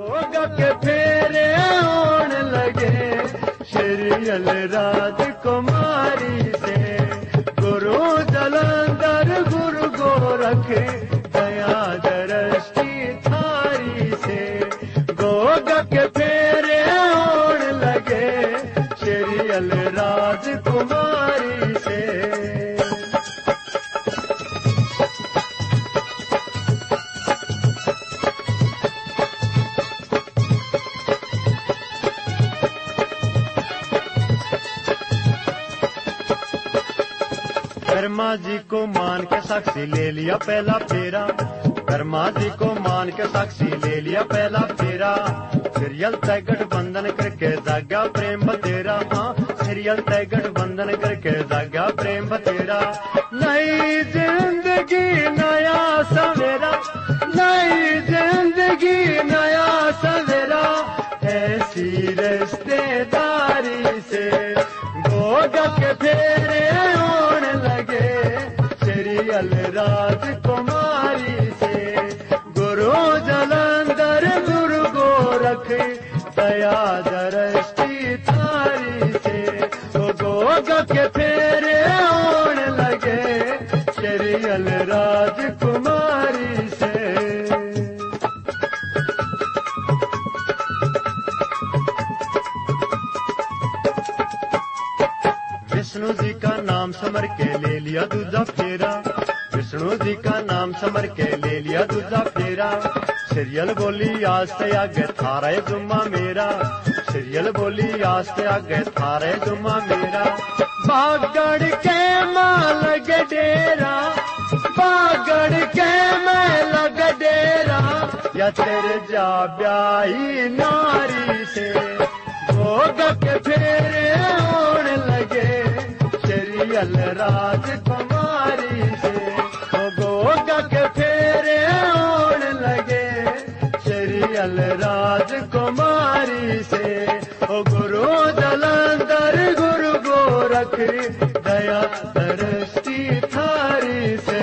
गोगा के फेरे होन लगे श्रीयल राजकुमारी से। गुरु जलंधर गुरु गोरख दया दृष्टि थारी से। गोगा के फेरे होन लगे श्रीयल राजकुमारी से। कर्मा जी को मान के साक्षी ले लिया पहला फेरा। कर्मा जी को मान के साक्षी ले लिया पहला फेरा। सीरियल तय गठबंधन करके जागा प्रेम बतेरा। हाँ सीरियल तय गठबंधन करके जागा प्रेम बतेरा। नई जिंदगी नया सवेरा, नई जिंदगी नया सवेरा, ऐसी रिश्तेदारी से। गोगा के फेरे होन लगे श्रीयल राजकुमारी से। गुरु जलंधर गुरु गोरख दया दृष्टि थारी से। तो गोगा के फेरे होन लगे श्रीयल राजकुमारी से। विष्णु जी का नाम समर के ले लिया दूजा फेरा। विष्णु जी का नाम समर के ले लिया दूजा फेरा। सीरियल बोली आज से आगे थारा जुम्मा मेरा। सीरियल बोली आज से आगे थारा जुम्मा मेरा। बागड़ के माल डेरा, बागड़ के मैं लग डेरा, या तेरे जा ब्याही नारी से। गोगा के फेरे होन लगे श्रीयल राजकुमारी से। गोगा के फेरे होन लगे श्रीयल राजकुमारी से। गुरु जलंधर गुरु गोरख दया दृष्टि थारी से।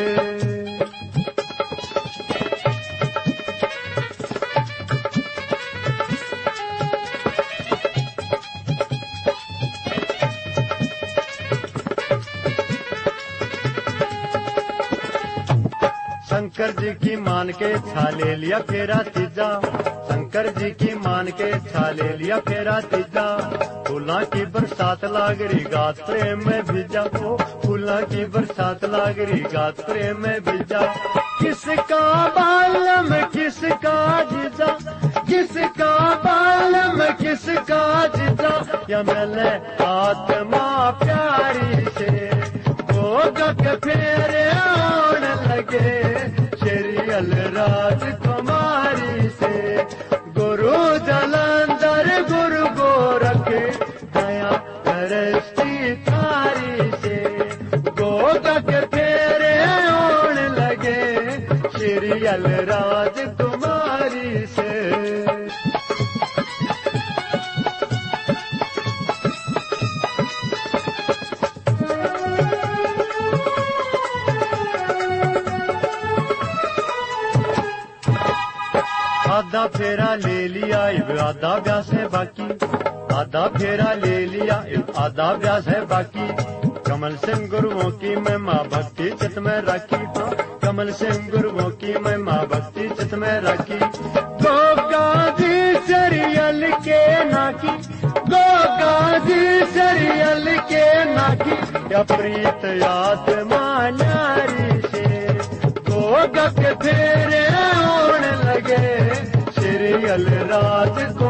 शंकर जी की मान के छा ले लिया फेरा तीजा। शंकर जी की मान के छा ले लिया फेरा तीजा। फूला की बरसात लाग रही गात प्रेम में भिजा। ओ फूला की बरसात लाग रही गात प्रेम में भिजा। किसका बालम किसका जीजा, किसका बालम किसका जीजा, या मिले आत्मा प्यारी से। गोगा के फेरे होन लगे श्रीयल राजकुमारी से। गुरु जलंधर गुरु गोरख दया दृष्टि थारी से। गोगा के फेरे होन लगे श्रीयल राजकुमारी से। आधा फेरा ले लिया इब आधा ब्यास है बाकी। आधा फेरा ले लिया इब आधा ब्यास है बाकी। कमल सिंह गुरुओं की महिमा भक्ति चित में रखी। कमल सिंह गुरुओं की महिमा भक्ति चित में रखी। गोगा जी सीरियल के नाकी, गोगा जी सीरियल के नाकी, या प्रीत आत्मा नारी से। गोगा के फेरे होन लगे श्रीयल राजकुमारी